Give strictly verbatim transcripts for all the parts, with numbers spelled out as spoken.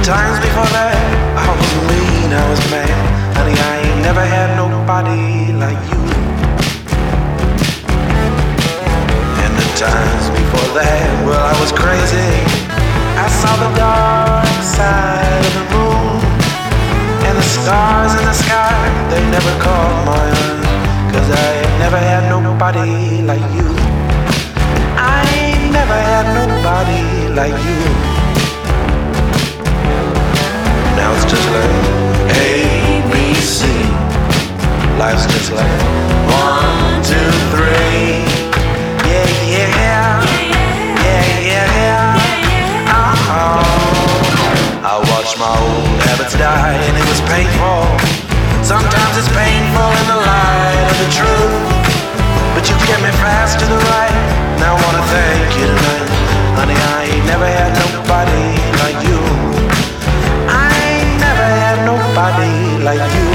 times before that, I was mean, I was mad. Honey, I ain't never had nobody like you. And the times before that, well, I was crazy. I saw the dark side of the moon, and the stars in the sky, they never caught my eye. Cause I ain't never had nobody like you. I ain't never had nobody like you. Now it's just like A, B, C. Life's just like one, two, three. Yeah, yeah, yeah, yeah, yeah. Uh-oh. I watched my old habits die and it was painful. Sometimes it's painful in the light of the truth, but you get me fast to the right. Now I wanna thank you tonight. Honey, I ain't never had nobody like you. I ain't never had nobody like you.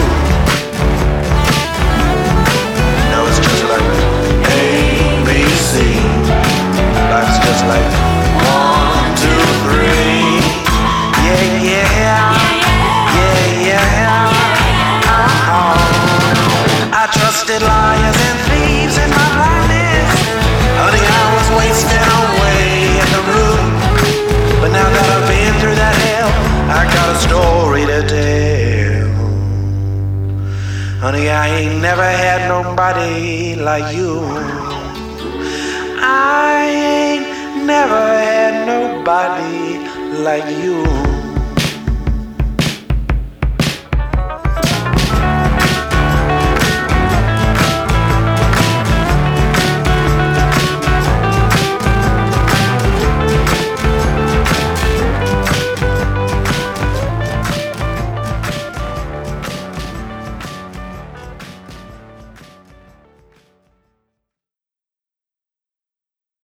Now it's just like A, B, C. Life's just like one, two, three. Yeah, yeah, yeah, yeah. I trusted liars and thieves in my blindness. Honey, I was wasting away in the room. But now that I've been through that hell, I got a story to tell. Honey, I ain't never had nobody like you. I ain't never had nobody like you.